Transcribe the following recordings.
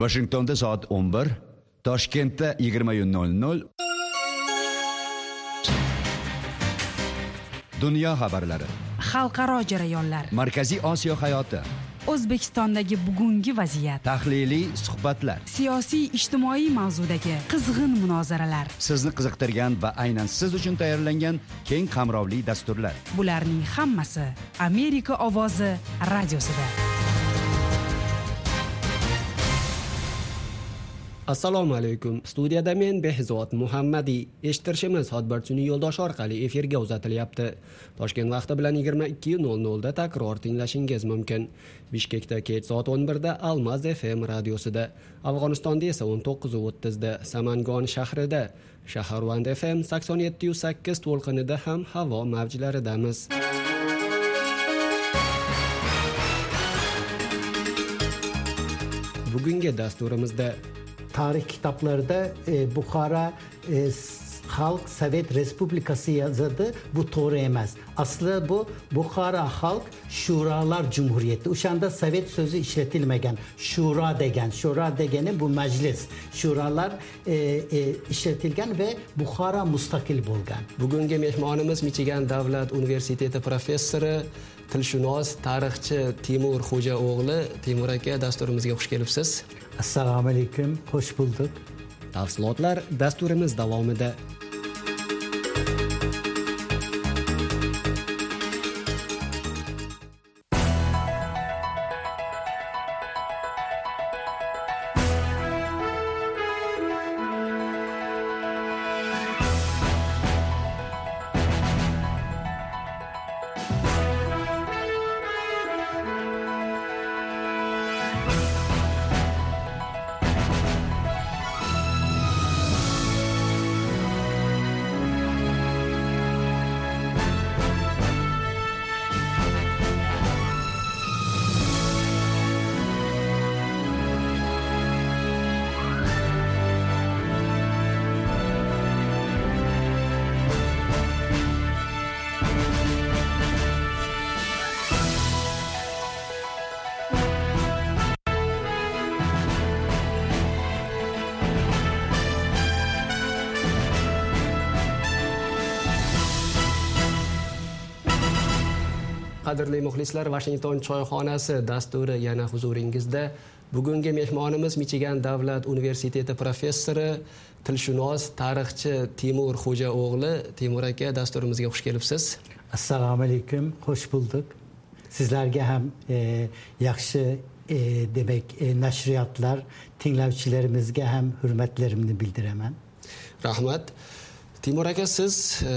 Washingtonda soat 11, Toshkentda 20:00. Dunyo xabarlari, xalqaro jarayonlar, Markaziy Osiyo hayoti, O'zbekistondagi bugungi vaziyat, tahliliy suhbatlar, siyosiy ijtimoiy mavzudagi qizg'in munozaralar, sizni qiziqtirgan va aynan siz uchun tayyorlangan keng qamrovli dasturlar. Bularning hammasi Amerika ovozi radiosida. Assalomu alaykum. Studiyada men Behzod Muhammadiy. Eshittirishimiz Xodbarchini yo'ldosh orqali efirga uzatilyapti. Toshkent vaqti bilan 22:00 da takror tinglashingiz mumkin. Bishkekda kech soat 11 da Almaz FM radiosida, Afg'onistonda esa 19:30 da Samangon shahrida, Shaharvand FM 87.8 to'lqinida ham havo mavjlaridamiz. Bugungi dasturimizda tarih kitaplarında Bukhara Halk Sovet Respublikası yazıdı. Bu doğru emez. Aslında bu Bukhara Halk Şuralar Cumhuriyeti. Uşanda Sovet sözü işletilmegen. Şura degen. Şura degeni bu meclis. Şuralar işletilgen ve Bukhara mustakil bo'lgan. Bugungi mehmonimiz Michigan Davlat Universiteti professori, tilshunos, tarixchi Timur Xo'jao'g'li. Timur aka, dasturimizga xush kelibsiz. Assalomu alaykum, hoş bulduk. Tafsilotlar dasturimiz davomida. Qadrli muxlislar, Washington choyxonasi dasturi yana huzuringizda. Bugungi mehmonimiz Michigan Davlat Universiteti professori, tilshunos, tarixchi Timur Xo'jao'g'li. Timur aka, dasturimizga xush kelibsiz. Assalomu alaykum, hoş bulduk. Sizlarga ham yaxshi demek nashriyatlar, tinglovchilarimizga ham hurmatlarimni bildiraman. Rahmat. Timur aka, siz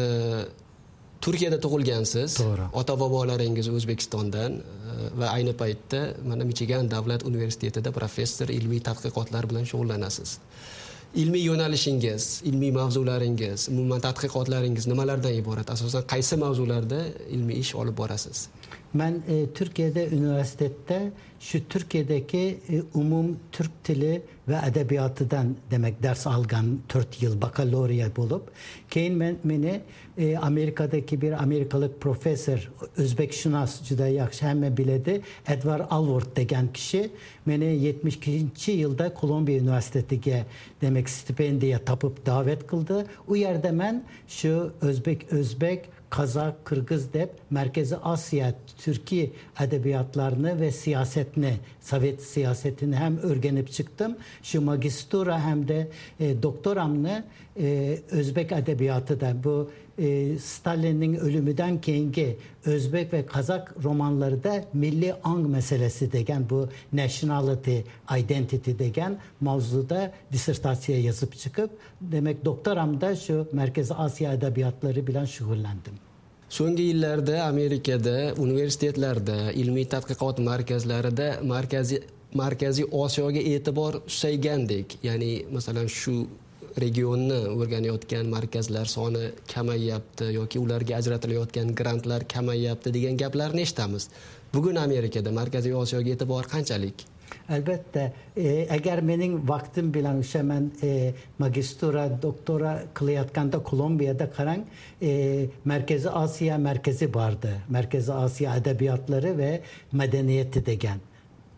Turkiyada tug'ilgansiz. To'g'ri. Ota-bobolaringiz O'zbekistondan va ayni paytda mana Michigan Davlat Universitetida professor, ilmiy tadqiqotlar bilan shug'ullanasiz. Ilmiy yo'nalishingiz, ilmiy mavzularingiz, umuman tadqiqotlaringiz nimalardan iborat? Asosan qaysi mavzularda ilmiy ish olib borasiz? Ben Türkiye'de üniversitede şu Türkiye'deki umum Türk dili ve edebiyatıdan demek ders algan 4 yıl bakalorya bulup keyin beni Amerika'daki bir Amerikalık profesör Özbekşunas juda yaxshi hamma biladi Edward Alvord degan kişi beni 72. yılda Kolombiya Üniversitesi'ne demek stipendiya tapıp davet kıldı. O yerde ben şu Özbek Kazak, Kırgız dep Merkezi Asya, Türkiye edebiyatlarını ve siyasetini, Sovet siyasetini hem öğrenip çıktım. Şu magistura hem de doktoramını Özbek edebiyatı da bu Stalin'in ölümünden keyingi Özbek ve Kazak romanları da milli ang meselesi degen bu nationality, identity degen mavzuda disertasiya yazıp çıkıp demek doktoramda şu Merkezi Asya edebiyatları bilen şug'ullandim. So'nggi yillarda Amerikada, universitetlarda, ilmiy tadqiqot markazlarida Markaziy Osiyoga e'tibor susaygandek. Ya'ni masalan shu regionni o'rganayotgan markazlar soni kamayyapti yoki ularga ajratilayotgan grantlar kamayyapti degan gaplarni eshitamiz. Bugun Amerikada Markaziy Osiyoga e'tibor qanchalik? Elbette eğer benim vaktim bilen hemen magistura, doktora kılayatkanda Kolombiya'da karan Merkezi Asya merkezi vardı. Merkezi Asya edebiyatları ve medeniyeti degen.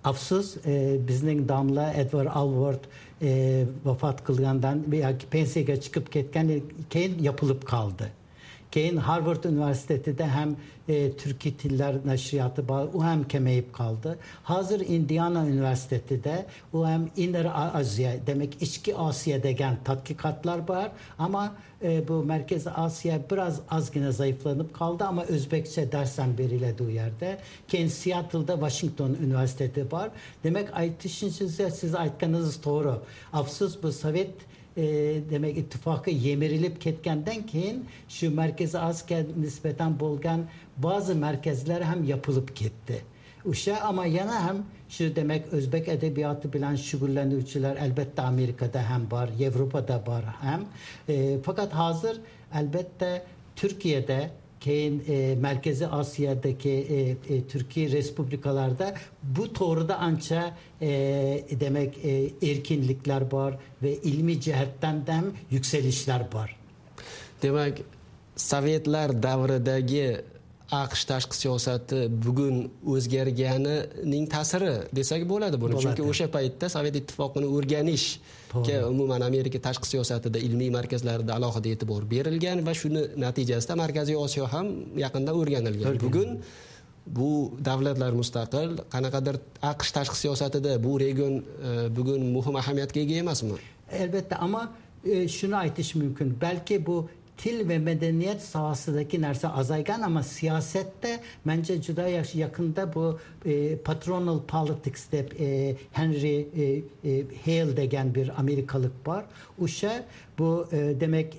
afsus bizning damla Edward Alward vafot qilgandan yoki pensiyaga chiqib ketgan keyin yapılıp kaldı. Keyin Harvard Üniversitesi'de hem Türkiye Tiller Neşriyatı var, o hem kemeyip kaldı. Hazır Indiana Üniversitesi'de o hem Inner Asya, demek İçki Asya degen tatkikatlar var ama bu Merkez Asya biraz az yine zayıflanıp kaldı ama Özbekçe dersen veriledi o yerde. Keyin Seattle'da Washington Üniversitesi var. Demek aytışınızda siz aytkanınız doğru. Afsus bu Sovet demek ittifakı yemirilip ketgenden keyin şu Merkezi Asya nispeten bolgan bazı merkezler hem yapılıp gitti. Uşa ama yana hem şu demek Özbek edebiyatı bilen şugullanıcılar elbette Amerika'da hem var, Avrupa'da var hem. Fakat hazır elbette Türkiye'de keyin Merkezi Asya'daki Türkiye Respublikalarda bu doğruda anca demek erkinlikler var ve ilmi cihetten de hem yükselişler var. Demek Sovetlar davridagi AQSh tashqi siyosati bugun o'zgarganining ta'siri desak bo'ladi buni. Chunki o'sha paytda Sovet ittifoqini o'rganishga umuman Amerika tashqi siyosatida ilmiy markazlarida alohida e'tibor berilgan va shuni natijasida Markaziy Osiyo ham yaqindan o'rganilgan. Bugun bu davlatlar mustaqil, qanaqadir AQSh tashqi siyosatida bu region bugun muhim ahamiyatga ega emasmi? Elbette ama şunu aytish mümkün. Belki bu til ve medeniyet sahasındaki nerse azaygan ama siyasette bence juda yakında bu patronal politics'te Henry Hale degen bir Amerikalık var. Uşa bu demek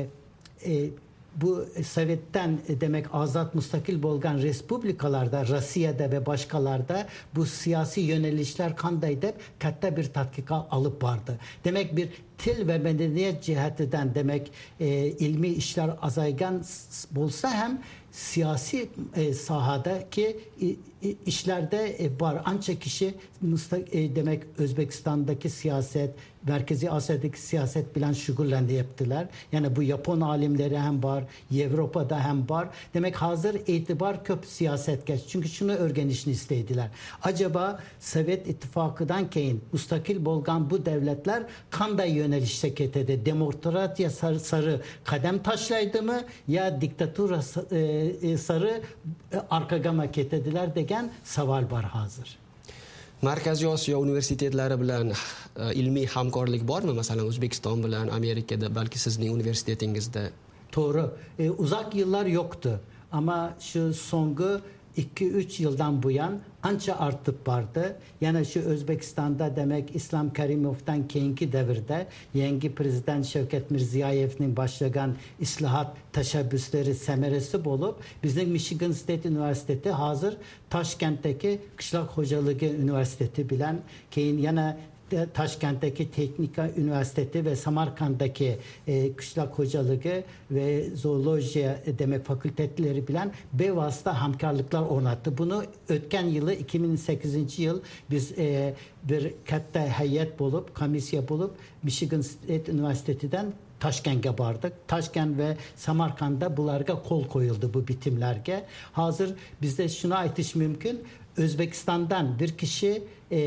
bu Sovet'ten demek azat mustakil bolgan respublikalarda, Rusya'da ve başkalarda bu siyasi yönelişler kandaydı katta bir tatkikat alıp vardı. Demek bir til ve medeniyet cihetinden demek ilmi işler azaygan bolsa hem siyasi sahadaki işlerde var. Ancak kişi demek Özbekistan'daki siyaset, Merkezi Asya'daki siyaset bilen şugullendi yaptılar. Yani bu Japon alimleri hem var, Avrupa'da hem var. Demek hazır itibar köp siyaset geç. Çünkü şunu öğrenişini istediler. Acaba Sovet İttifakı'dan keyin mustakil bolgan bu devletler kanday yönelişte ketedi. Demokratiya sarı kadem taşlaydı mı ya diktatura sarı arkagama ketediler degen saval var hazır. Markaziy Osiyo universitetlari bilan ilmiy hamkorlik bormi? Masalan, O'zbekiston bilan Amerikada, balki sizning universitetingizda. Doğru. Uzak yıllar yoktu. Ama şu songu 2-3 yıldan bu yan anca artıp vardı. Yani şu Özbekistan'da demek İslam Karimov'dan keyinki devirde yeni prezident Şevket Mirziyev'nin başlayan islahat teşebbüsleri semeresi bulup bizim Michigan State Üniversitesi hazır Taşkent'teki Kışlak Hocalığı Üniversitesi bilen keyin yana Taşkent'teki Teknika Üniversitesi ve Samarkand'daki Kışlak Hocalığı ve Zooloji demek fakülteleri bilen bevasıta hamkarlıklar ornattı. Bunu ötken yılı 2008 yıl biz bir katta heyet bulup, komisya bulup Michigan State Üniversitesi'den Taşkent'e vardık. Taşkent ve Samarkand'da bularga kol koyuldu bu bitimlerge. Hazır bizde şuna aytiş mümkün. Özbekistan'dan bir kişi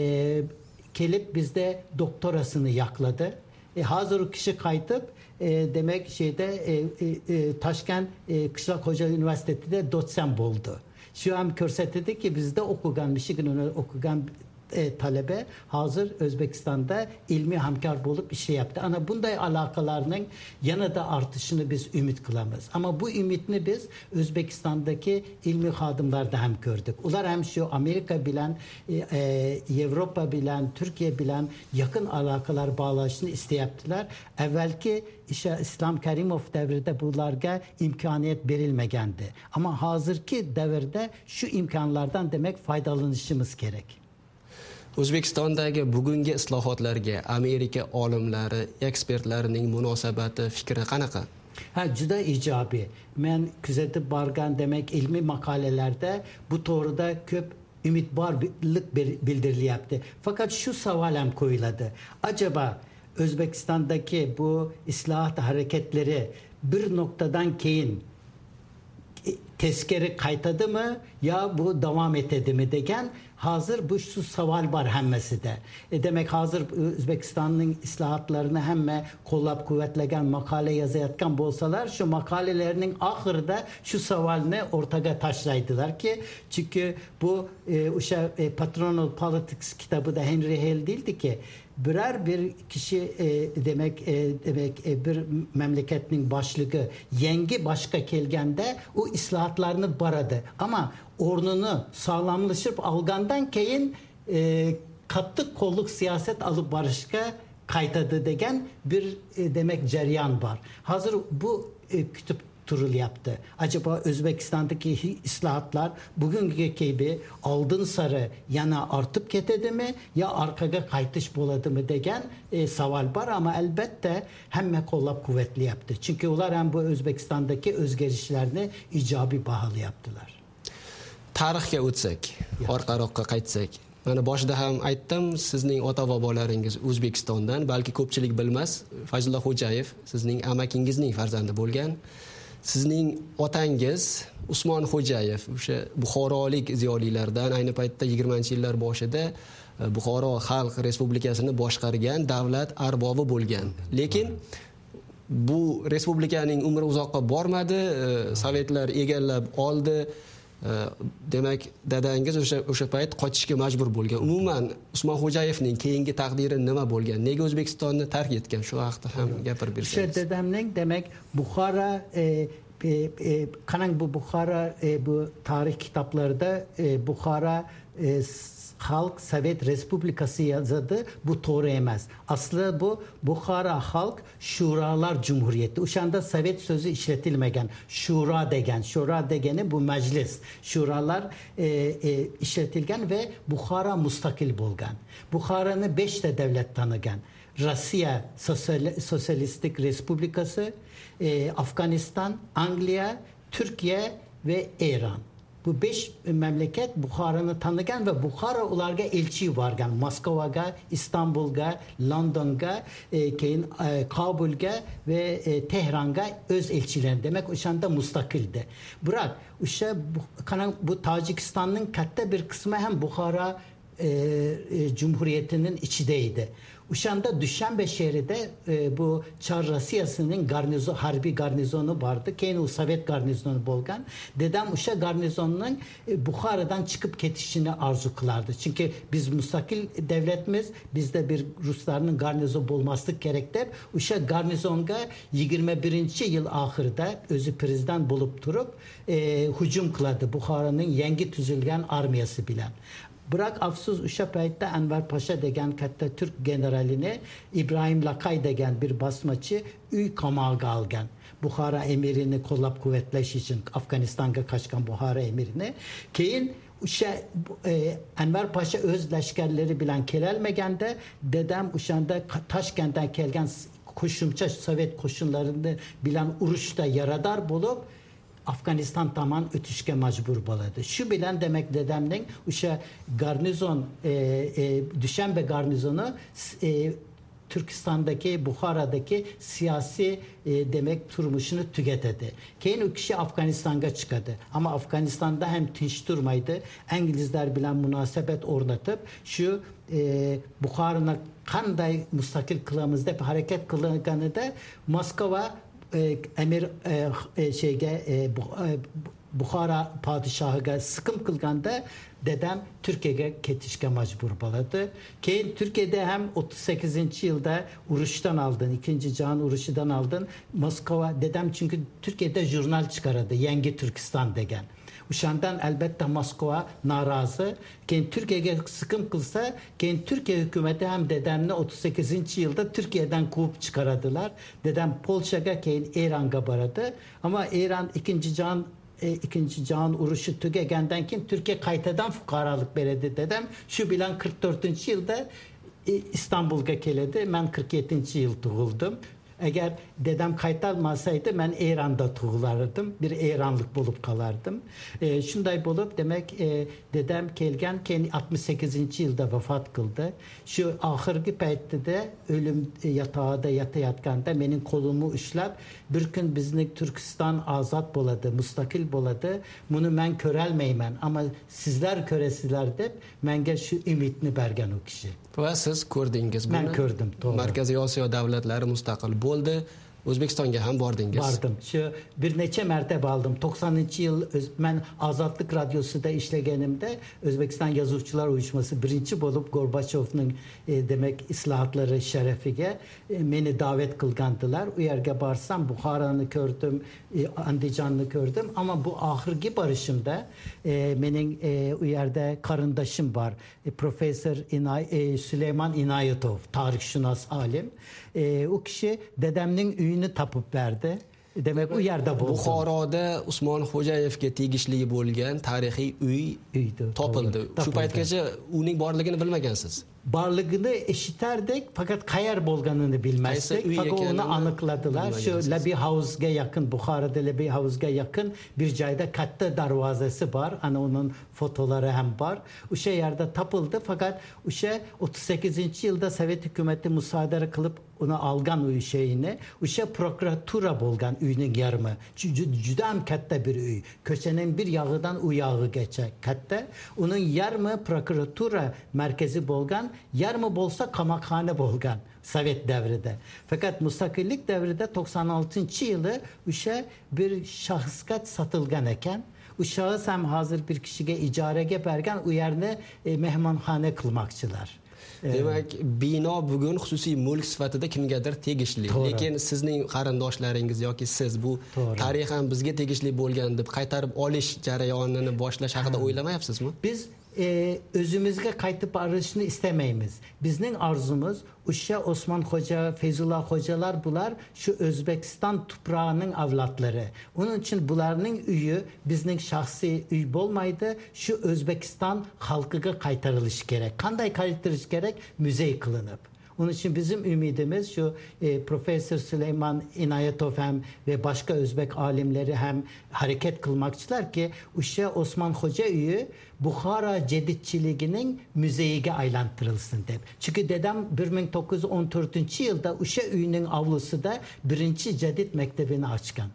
gelip bizde doktorasını yakladı. Hazır o kişi kaytıp demek Taşkent Kışlak Hoca Üniversitesi'de doçent oldu. Şu an körsetedi ki bizde okugan, Michigan'da okugan talebe hazır Özbekistan'da ilmi hamkar bulup işi yaptı. Ama bunday alakalarının yana da artışını biz ümit kılamız. Ama bu ümitini biz Özbekistan'daki ilmi hadımlarda hem gördük. Ular hem şu Amerika bilen, Avrupa bilen, Türkiye bilen yakın alakalar bağlaşını isteyaptılar. Evvelki İslam Karimov devrinde bunlarga imkaniyet verilmegendi. Ama hazırki devirde şu imkanlardan demek faydalanışımız gerek. O'zbekistondagi bugungi islohotlarga Amerika olimlari, ekspertlarining munosabati, fikri qanaqa? Juda ijobiy. Men kuzatib borgan demek ilmi makalelerde bu doğruda köp ümitbarlık bildirilyapti. Fakat şu savol ham koyuladı. Acaba Özbekistan'daki bu islahat hareketleri bir noktadan keyin tezkere kaytadı mı ya bu devam etedi mi degen hazır bu şu saval var hemmesi de. Demek hazır Özbekistan'ın islahatlarını hemme kollab kuvvetleyen makale yazayatkan bolsalar şu makalelerinin ahırda şu savalını ortaga taşlaydılar ki çünkü bu Patronal Politics kitabı da Henry Hale değildi ki birer bir kişi demek bir memleketin başlığı yengi başka kelgende o islahatlarını baradı ama ornunu sağlamlaşıp algandan keyin katlı kolluk siyaset alıp barışka kaytadı degen bir demek ceryan var. Hazır bu kütüp turul yaptı. Acaba Özbekistan'daki islahatlar bugünkü gibi aldın sarı yana artıp ketedi mi ya arkaga kaytış boladı mı degen saval var ama elbette hemme kollab kuvvetli yaptı. Çünkü onlar hem bu Özbekistan'daki özgerişlerini icabi bahalı yaptılar. Tarixga o'tsak, orqaroqqa qaytsak. Mana boshida ham aytdim, sizning ota bobolaringiz O'zbekistondan, balki ko'pchilik bilmas, Fazlulloh Xo'jayev sizning amakingizning farzandi bo'lgan. Sizning otangiz Usmon Xo'jayev o'sha Buxorolik ziyolilardan ayni paytda 20-yillar boshida Buxoro Xalq Respublikasini boshqargan davlat arbobi bo'lgan. Lekin bu respublikaning umri uzoqqa bormadi, sovetlar egallab oldi. Demak, dadangiz o'sha payt qochishga majbur bo'lgan. Umuman Usmon Xo'jayevning keyingi taqdiri nima bo'lgan? Nega O'zbekistonni tark etgan? Shu haqida ham gapirib bersangiz. O'sha dadamning demak Buxara bu Buxara bu tarix kitaplarida Buxara Halk Sovet Respublikası yazdı. Bu doğru emez. Aslı bu Bukhara Halk Şuralar Cumhuriyeti. Uşanda Sovet sözü işletilmegen. Şura degen. Şura degeni bu meclis. Şuralar işletilgen ve Bukhara mustakil bulgan. Bukhara'nı 5 de devlet tanıgan. Rusya Sosyalistik Respublikası, Afganistan, Anglia, Türkiye ve İran. Bu 5 memleket Bukhara'nı tanıgan ve Bukhara ularga elçi vargan. Moskova'ga, İstanbul'ga, London'ga, Kabul'ga ve Tehran'ga öz elçilerin demek uşanda mustakildi. Bırak, bu Tacikistan'ın katta bir kısmı hem Bukhara Cumhuriyeti'nin içindeydi. Uşanda Düşenbe şehrinde bu Çar Rusyası'nın harbi garnizonu vardı. Keyin o Sovet garnizonu bolgan. Dedem Uşa garnizonunun Bukhara'dan çıkıp ketişini arzu kılardı. Çünkü biz müstakil devletimiz, bizde bir Rusların garnizon bulmaslık gerektir. Uşa garnizonga 21. yıl ahırda özü prezident bulup durup hücum kıladı. Bukhara'nın yengi tüzülgen armiyası bilen. Bırak afsuz uşa payette Enver Paşa degen katta Türk generalini İbrahim Lakay degen bir basmaçı üy kamağa algan. Bukhara emirini kollab kuvvetleş için Afganistan'a kaçkan Bukhara emirini. Keyin uşa Enver Paşa öz leşkerleri bilen kelelmegende dedem uşanda Taşkent'ten kelgen koşumça Sovet koşunlarını bilen uruşta yaradar bulup Afganistan tamam ötüşke mecbur baladı. Şu bilen demek dedemden uşa garnizon Düşenbe garnizonu Türkistan'daki Bukhara'daki siyasi demek turmuşunu tüketedi. Keyin o kişi Afganistan'a çıkadı. Ama Afganistan'da hem tinç durmaydı. İngilizler bilen münasebet ornatıp şu Bukhara'na kanday mustakil kılamızda hareket kılınganı da Moskova emir Bukhara padişahıga sıkım kılganda dedem Türkiye'ye ketişke mecbur baladı. Keyin Türkiye'de hem 38. yılda uruştan aldın, 2. Cihan uruşudan aldın. Moskova dedem çünkü Türkiye'de jurnal çıkaradı. Yengi Türkistan degen. Uşandan elbette Moskova narazı. Keyin Türkiye'ye sıkım kılsa, keyin Türkiye hükümeti hem dedemle 38. yılda Türkiye'den kovup çıkaradılar. Dedem Polşa'ga keyin İran'a baradı. Ama İran 2. Cihan uruşu tügegenden kim Türkiye kaytadan fukaralık beledi dedem. Şu bilen 44. yılda İstanbul'a keledi. Ben 47. yıl doğuldum. Eğer dedem kaytalmasaydı ben İran'da tuğlardım. Bir İranlık bulup kalardım. Şunday bulup demek dedem kelgen kendi 68. yılda vefat kıldı. Şu ahırki payette de ölüm yatağında yatkanda benim kolumu işlep bir gün bizning Türkistan azat boladı, mustakil boladı. Bunu ben körelmeymen ama sizler köresizler deb menga şu ümitni bergen o kişi. Va siz ko'rdingiz buni. Men ko'rdim, to'g'ri. Markaziy Osiyo davlatlari mustaqil bo'ldi. O'zbekistonga ham bordingiz. Bardım. Şu bir neçe mertebe aldım. 90. yıl ben Azatlık Radyosu'da işlegenimde Özbekistan Yazıcılar Uyuşması birinci bolup Gorbaçov'un demek islahatları şerefige beni davet kılgandılar. U yerge barsam Buhara'nı gördüm, Andijan'ı gördüm ama bu ahırki barışımda benim u yerde karındaşım var. Profesör Süleyman İnayetov, tarihşünas alim. O kişi dedemnin üyünü tapıp verdi. Demek u yerde buldu. Buxoroda Usmon Xo'jayevga tegishli bo'lgan tarixiy uy topildi. Shu paytgacha uning borligini bilmagansiz. Varlığını eşiterdik fakat kayar bolganını bilmezdik. Fakat onu anıkladılar. Şu Lebi Havuz'a yakın, Bukhara'da Lebi Havuz'a yakın bir cayda katta darvazası var. Hani onun fotoları hem var. O yerde tapıldı fakat o 38. yılda Sovet hükümeti müsaade kılıp onu algan o şeyini. O prokuratura bolgan üyünün yarımı. Cüdam katta bir üy. Köşenin bir yağıdan o yağı geçer katta. Onun yarımı prokuratura merkezi bolgan. Yarımı bolsa kamakhane bolgan Sovet devrinde. Fakat müstakillik devrinde 96. yılı uşa bir şahıskat satılgan eken. O şahıs hem hazır bir kişiye icarege bergen u yerine mehmanhane kılmakçılar. Demak, bino bugun xususiy mulk sifatida kimgadir tegishli. Lekin sizning qarindoshlaringiz yoki siz bu tarixan bizga tegishli bo'lgan deb qaytarib olish jarayonini boshlash haqida o'ylamayapsizmi? Biz özümüzge kaytıp arışını istemeyimiz. Bizning arzumuz Uşa Osman Hoca, Feyzullah Hocalar bular şu Özbekistan toprağının avlatları. Onun için bularının üyü bizning şahsi üy bolmaydı. Şu Özbekistan halkıga kaytarılış gerek. Kanday kaytarılış gerek? Müzey kılınıp. Onun için bizim ümidimiz şu Profesör Süleyman İnayetov hem ve başka Özbek alimleri hem hareket kılmakçılar ki Uşa Osman Hoca üyü Bukhara cedidçiliğinin müzeyige aylandırılsın deb. Çünkü dedem 1914. yılda Uşa üyünün avlusu da birinci cedid mektebini açkan.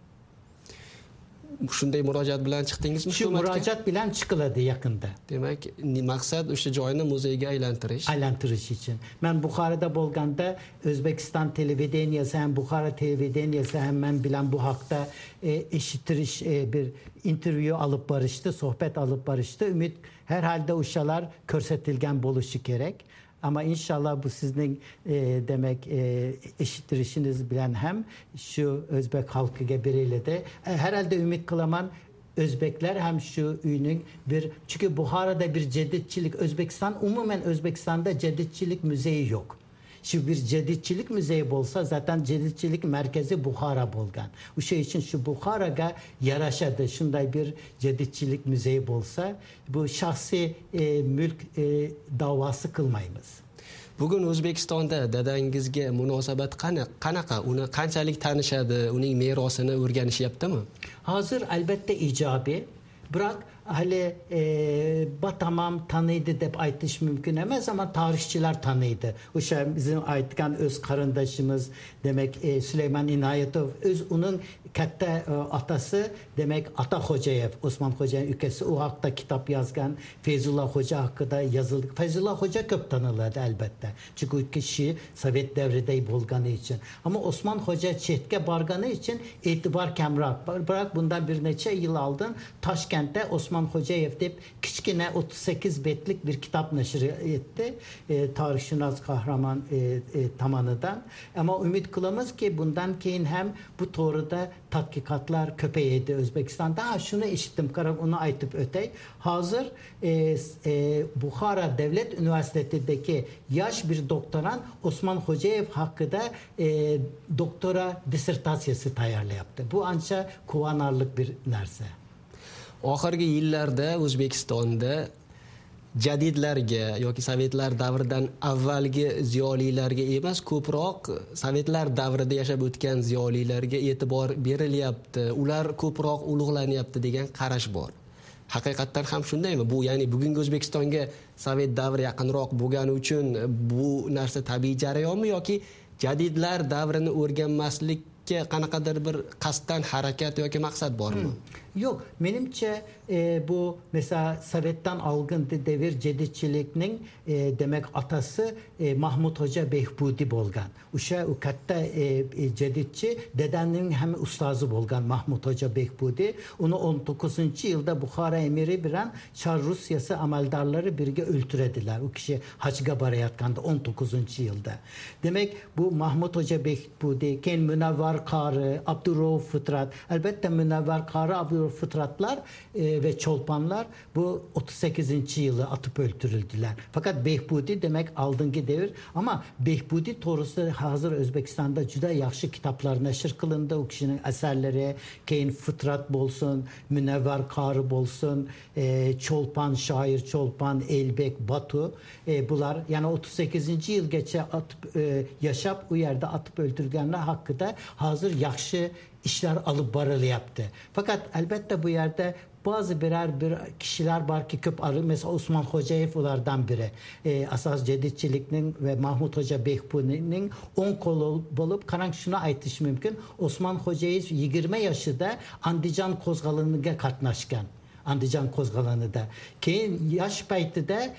Shunday murojaat bilan chiqdingizmi? Shu murojaat bilan chiqiladi yaqinda. Demak, maqsad o'sha joyni muzeyga aylantirish. Aylantirish için. Men Buxoroda bo'lganda O'zbekiston televideniyasi ham Buxoro televideniyasi ham men bilan bu haqda eshitirish bir intervyu alıp barıştı, sohbet alıp barıştı. Ümit herhalde uşalar körsetilgen boluşu gerek. Ama inşallah bu sizin demek eşittirişiniz bilen hem şu Özbek halkı biriyle de herhalde ümit kılaman Özbekler hem şu ünün bir çünkü Buhara'da bir cedidçilik Özbekistan umumen Özbekistan'da cedidçilik müzeyi yok. Şu bir cedidçilik müzeyi bolsa zaten cedidçilik merkezi Bukhara bolgan. Bu şey için şu Bukhara'ga yaraşadı. Şunday bir cedidçilik müzeyi bolsa bu şahsi mülk davası kılmayımız. Bugun O'zbekistonda dadangizga munosabat qanaqa? Uni qanchalik tanishadi? Uning merosini o'rganishyaptimi? Hazır elbette icabi. Bırak hele batamam tanıydı dep aytış mümkün emez ama tarihçiler tanıydı. O şey bizim aytkan öz karındaşımız demek Süleyman İnayetov öz onun katta atası demek Ata Hocayev, Osman Hoca'nın ülkesi o hakta kitap yazgan Feyzullah Hoca hakkında yazıldı. Feyzullah Hoca köp tanırlardı elbette. Çünkü o kişi Sovet devrinde bolganı için. Ama Osman Hoca çetke barganı için itibar kemrak. Bırak bundan bir neçe yıl aldın Taşkent'te Osman Hocayev deyip küçükine 38 betlik bir kitap neşir etti. Tarihşünas kahraman tamanıdan. Ama ümit kılamız ki bundan keyin hem bu toruda tatkikatlar köpeyedi Özbekistan'da. Ha şunu işittim onu aytıp ötey. Hazır Bukhara Devlet Üniversitesi'ndeki yaş bir doktoran Osman Hocayev hakkında doktora disertasyası tayarlı yaptı. Bu ancak kuvanarlık bir narsa. Oxirgi yillarda O'zbekistonda jadidlarga yoki sovetlar davridan avvalgi ziyolilarga emas, ko'proq sovetlar davrida yashab o'tgan ziyolilarga e'tibor berilyapti, ular ko'proq ulug'lanyapti degan qarash bor. Haqiqatdan ham shundaymi? Bu ya'ni bugungi O'zbekistonga sovet davri yaqinroq bo'lgani uchun bu narsa tabiiy jarayonmi yoki jadidlar davrini o'rganmaslikka qanaqadir bir qasddan harakat yoki maqsad bormi? Yok, menimçe bu mesela Sovet'ten algın devir cedidçilikinin demek atası Mahmut Hoca Behbudi bolgan. Uşa ukatta cedidçi dedenin hem ustazı bolgan Mahmut Hoca Behbudi. Onu 19. yılda Bukhara emiri bilen Çar Rusyası amaldarları birge öldürediler. O kişi Hacga barayatkandı 19. yılda. Demek bu Mahmut Hoca Behbudi, Ken Münevver Karı, Abdurrauf Fıtrat, elbette Münevver Karı, Abdurrauf Fıtratlar ve Çolpanlar bu 38. yılı atıp öldürüldüler. Fakat Behbudi demek aldıngi devir ama Behbudi torusu hazır Özbekistan'da cüda yaxşı kitaplar neşir kılındı. O kişinin eserleri keyin Fıtrat bolsun, Münevver Karı bolsun, Çolpan, şair Çolpan, Elbek, Batu bunlar yani 38. yıl geçe atıp yaşap o yerde atıp öldürgenler hakkında hazır yaxşı işler alıp barılı yaptı. Fakat elbette bu yerde bazı birer kişiler var ki köp arı. Mesela Osman Hocayev onlardan biri. Asas cedidçilikinin ve Mahmut Hoca Behbudi'nin 10 kolu bulup karank şuna aytiş mümkün. Osman Hocayev 20 yaşında Andijan kozgalınıga katnaşkan. Andijan kozgalanıda. Keyin yaş paytıda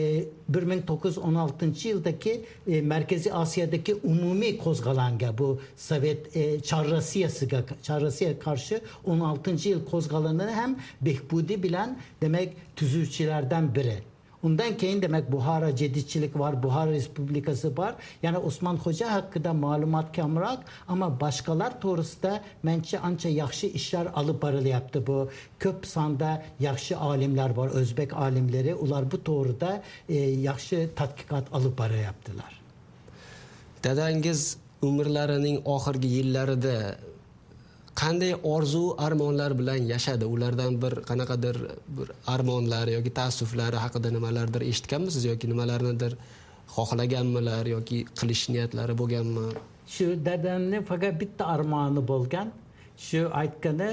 1916 yıldaki Merkezi Asya'daki umumi kozgalanga bu Sovet Çar Rusya'ya karşı 16. yıl kozgalanını hem Behbudi bilen demek tüzükçilerden biri. Ondan keyin demek Buhara cedidçilik var, Buhara Respublikası var. Yani Osman Hoca hakkında malumat kamrak ama başkalar torusu da mençe anca yaxşı işler alıp barılı yaptı bu. Köp sanda yaxşı alimler var, Özbek alimleri. Ular bu toruda yaxşı tatkikat alıp barı yaptılar. Dadangiz umrlarining oxirgi yillarida qanday orzu armonlar bilan yashadi? Ulardan bir qanaqadir bir armonlari yoki taassuflari haqida nimalardir eshitganmisiz yoki nimalarnidir xohlaganmilar yoki qilish niyatlari bo'lganmi? Şu dedemni fakat bitta armağanı bolgan. Şu aytkanı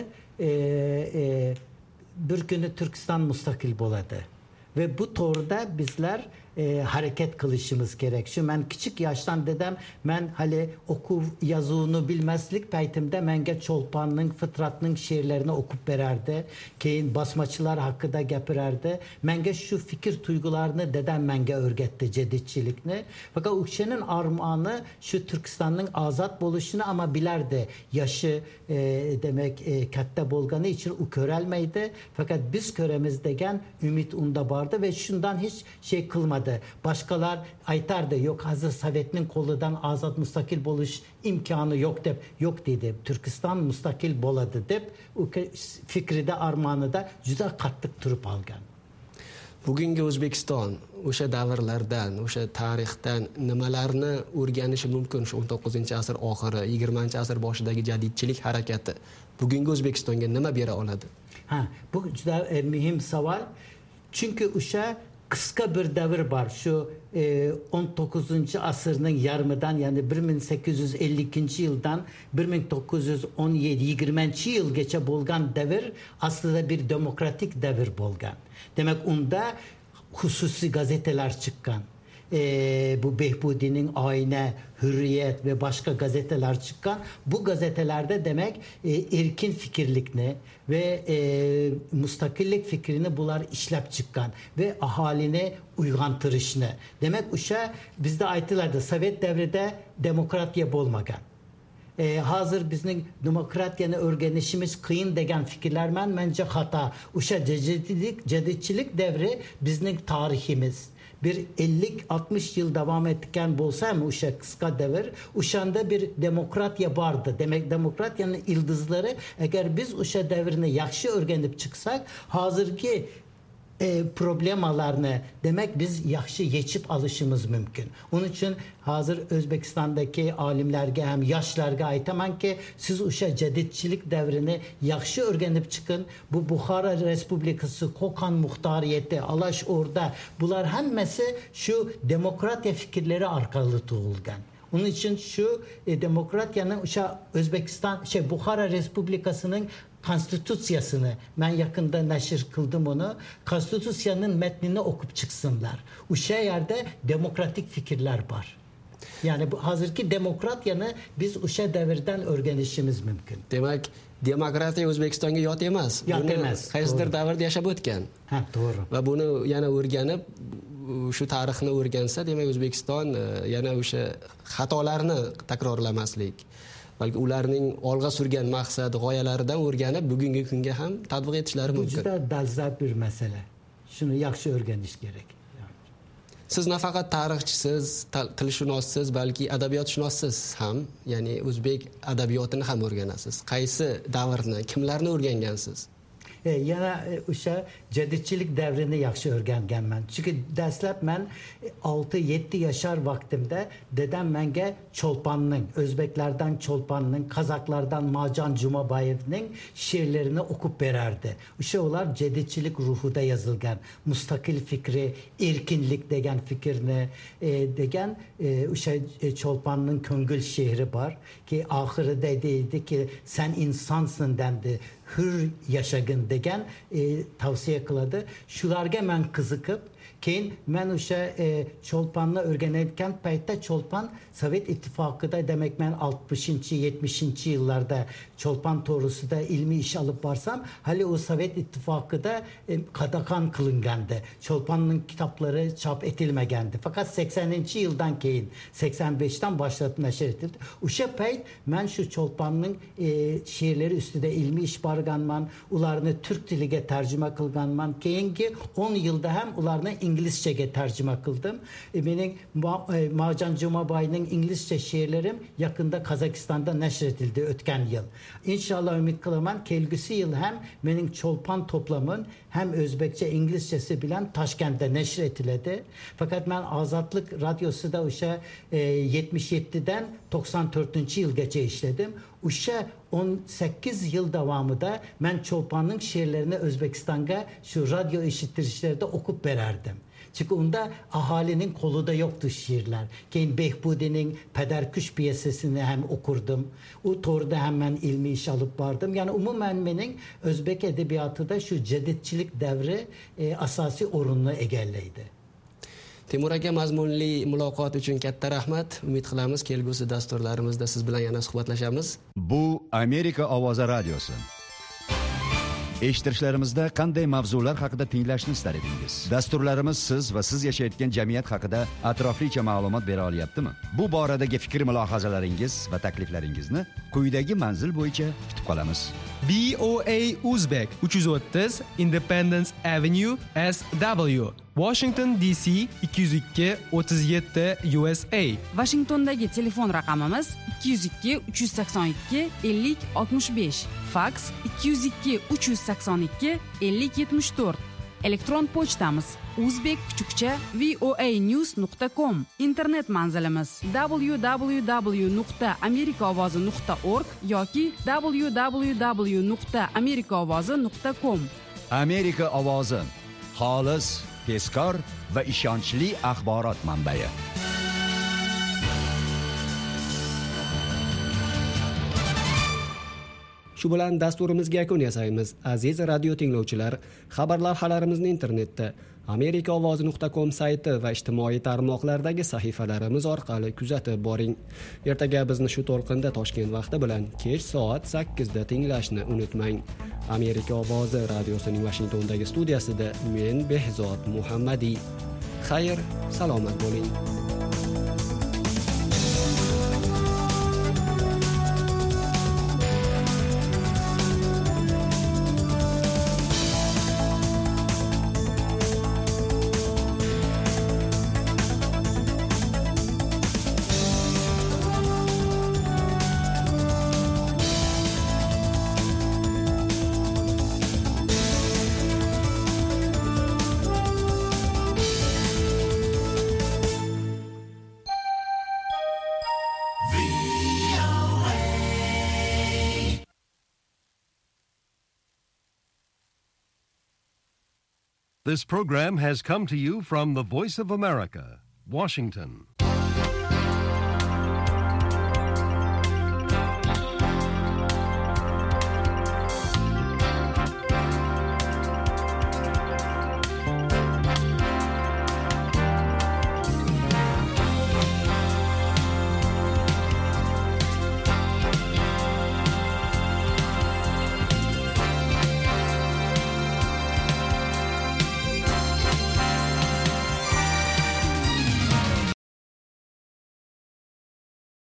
bir günü Türkistan mustakil boladı. Ve bu torda bizler hareket kılışımız gerek. Şu ben küçük yaştan dedem ben hali oku yazığını bilmezlik peytimde menge Çolpan'ın Fıtrat'ın şiirlerini okup vererdi. Keyin basmaçılar hakkında gepirerdi. Menge şu fikir duygularını dedem menge örgetti cedidçilikini. Fakat Ukşe'nin armağanı şu Türkistan'ın azat boluşunu ama bilerdi. Yaşı demek katta bolganı için o körelmeydi. Fakat biz köremizdegen ümit unda vardı ve şundan hiç şey kılmadı. Başkalar aytardı yok hazır Sovet'nin koludan azat mustakil boluş imkanı yok dep yok dedi. Türkistan mustakil boladı dep o fikri de armağanı da juda qattiq turib algan. Bugungi O'zbekiston o'sha davrlardan, o'sha tarixdan nimalarni o'rganishi mumkin? Shu 19-asr oxiri, 20-asr boshidagi jadidchilik harakati bugungi O'zbekistonga nima bera oladi? Bu juda mühim savol. Çünkü o'sha kısa bir devir var. Şu 19. asırın yarımından yani 1852 yıldan 1917 20. yıl geçe bolgan devir aslında bir demokratik devir bolgan. Demek onda hususi gazeteler çıkkan. Bu Behbudi'nin Ayna, Hürriyet ve başka gazeteler çıkan bu gazetelerde demek erkin fikirlikni ve mustakillik fikrini bunlar işlep çıkan ve ahaline uygantırışını. Demek uşa bizde aytılarda Sovet devrinde demokratiya bolmagan. Hazır bizim demokratiyani öğrenişimiz kıyın degen fikirler bence hata. Uşa cedidçilik devri bizim tarihimiz. Bir 50-60 yıl devam etken bolsa mı uşa kısa devir, uşanda bir demokratiya vardı. Demek demokratiyanın yıldızları eğer biz uşa devrini yaxşı öğrenip çıksak hazırki problemalarını demek biz yaxşı yechib alışımız mümkün. Onun için hazır Özbekistan'daki alimlerge hem yaşlarga aytaman ki siz uşa cedidçilik devrini yaxşı öğrenip çıkın. Bu Bukhara Respublikası, Kokan Muhtariyeti, Alaş Orda bunlar hemmesi şu demokratya fikirleri arkalı tuğulgan. Onun için şu demokratyanın Özbekistan Bukhara Respublikası'nın konstitüsyasını ben yakında neşir kıldım onu. Konstitüsyanın metnini okup çıksınlar. O yerde demokratik fikirler var. Yani bu hazırki demokratyanı biz o'sha devirden öğrenişimiz mümkün. Demak, demokratiya O'zbekistonga yot emas. Yot emas. Qaysidir davrda yashab o'tgan. Ha, to'g'ri. Va buni yana o'rganib, shu tarixni o'rgansa, demak O'zbekiston yana o'sha xatolarni takrorlamaslik, balki ularning olg'a surgan maqsad, g'oyalaridan o'rganib, bugungi kunga ham tatbiq etishlari Bu mumkin. juda dolzarb bir mesele. Shuni yaxshi o'rganish kerak. Siz nafaqat tarixchisiz, tilshunossiz, balki adabiyotshunossiz ham, ya'ni o'zbek adabiyotini ham o'rganasiz. Qaysi davrni, kimlarni o'rgangansiz? Yana o'sha jadidchilik davrini yaxshi o'rganganman. Chunki dastlab men 6-7 yashar vaqtimda dedem menga Cholpanning, O'zbeklardan Cholpanning, Kazaklardan Macan Jumabayevning she'rlarini o'qib berardi. O'sha ular jadidchilik ruhida yozilgan, mustaqil fikri, erkinlik degan fikrni degan o'sha Cholpanning ko'ngil she'ri bor ki oxirida deydi ki sen insansın dendi. Hür yaşagın degen tavsiye kıladı. Şularga men kızıkıp keyin men o'sha Cholpanni o'rganayotgan paytda Cholpan Sovet İttifakı'da demek men 60-70 yıllarda Cholpan to'g'risida ilmiy ish olib borsam hali o Sovet İttifakı'da qadaqan qilingandı. Cholpanning kitapları chop etilmagandi. Fakat 80 yıldan keyin 85'ten başlatıp neşr etildi. O'sha payt men shu Cholpanning she'rlari ustida ilmiy ish borganman, ularni turk tiliga tarjima qilganman. Keyingi 10 yılda ham ularni İngilizcege tercüme kıldım. Benim Macan Jumabay'ın İngilizce şiirlerim yakında Kazakistan'da neşredildi ötken yıl. İnşallah ümit kılaman kelgüsü yıl hem benim Çolpan toplamın hem Özbekçe İngilizcesi bilen Taşkent'te neşretildi. Fakat ben Azatlık Radyosu da uşa 77'den 94. yıl geçe işledim. Uşa 18 yıl devamında ben Çolpan'ın şiirlerini Özbekistan'a şu radyo işittirişlerde okup vererdim. Çünkü onda ahalinin kolu da yoktu şiirler. Keyin Behbudi'nin Pederküş piyesesini hem okurdum. O torda hemen ilmi iş alıp vardım. Yani umumen benim Özbek edebiyatı da şu cedidçilik devri asasi o'rinni egalleydi. Temur aka, mazmunli muloqot uchun katta rahmat. Umid qilamiz kelgusi dasturlarimizda siz bilan yana suhbatlashamiz. Bu Amerika Ovozi radiosi. Eshittirishlarimizda qanday mavzular haqida tinglashni istar edingiz? Dasturlarimiz siz va siz yashayotgan jamiyat haqida atroflicha ma'lumot bera olyaptimi? Bu boradagi fikr mulohazalaringiz va takliflaringizni quyidagi manzil bo'yicha kutib qolamiz. BOA Uzbek 330 Independence Avenue SW, Washington DC 202 37 USA. Washingtondagi telefon raqamimiz 202 382 50 65, faks 202 382 50 74. Elektron pochtamiz uzbek_voanews.com. Internet manzilimiz www.amerikaovozi.org yoki www.amerikaovozi.com. Amerika ovozi, xolis, tezkor va ishonchli axborot manbai. Shu bilan dasturimizga yakun yasaymiz. Aziz radio tinglovchilar, xabar lavhalarimizni internetda amerikaovozi.com sayti va ijtimoiy tarmoqlardagi sahifalarimiz orqali kuzatib boring. Ertaga bizni shu to'lqinda Toshkent vaqti bilan kech soat 8 da tinglashni unutmang. Amerika Ovozi radiosining Washingtondagi studiyasida men Behzod Muhammadiy. Xayr, salomat bo'ling. This program has come to you from the Voice of America, Washington.